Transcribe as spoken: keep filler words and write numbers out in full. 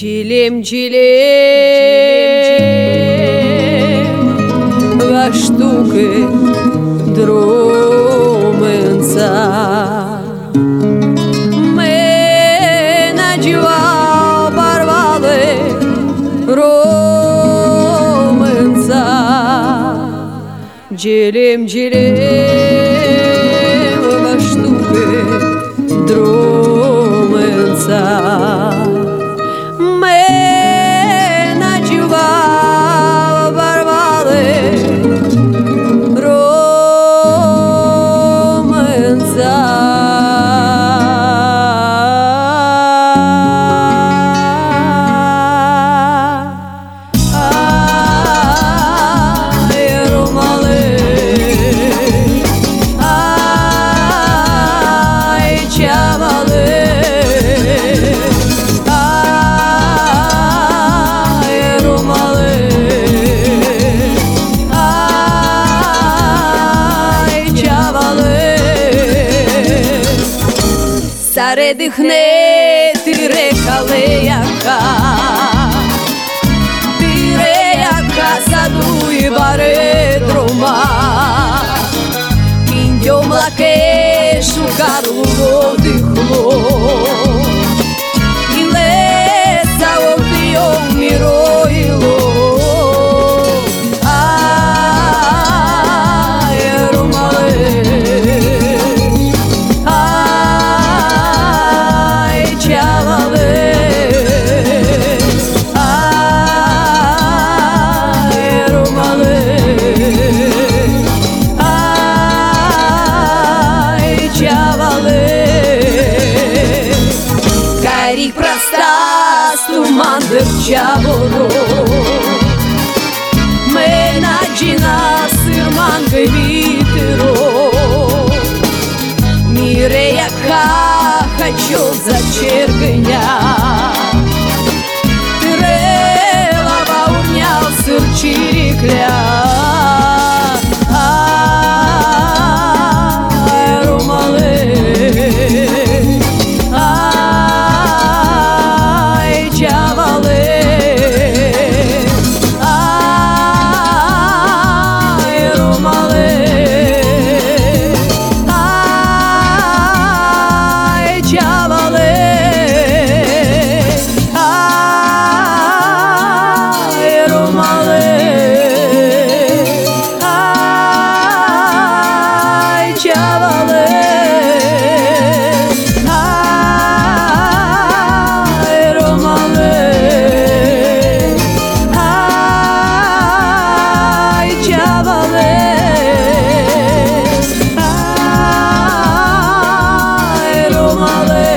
Cilem cilem va ștucă drumânța Mena giua barvale românța Cilem cilem va ștucă drumânța Mena giua barvale românța Ai romale Ai ceavale Заредихне ти река леяка, ти реяка задує баре дрома, кіндьом лаке шукарлу водихло, і леса овдіом міроїло. Карих простас туман дырчаворо Мена джина сырманка витеро Мире яка хочу зачергня Тырела ваурнял сыр чирикля Romale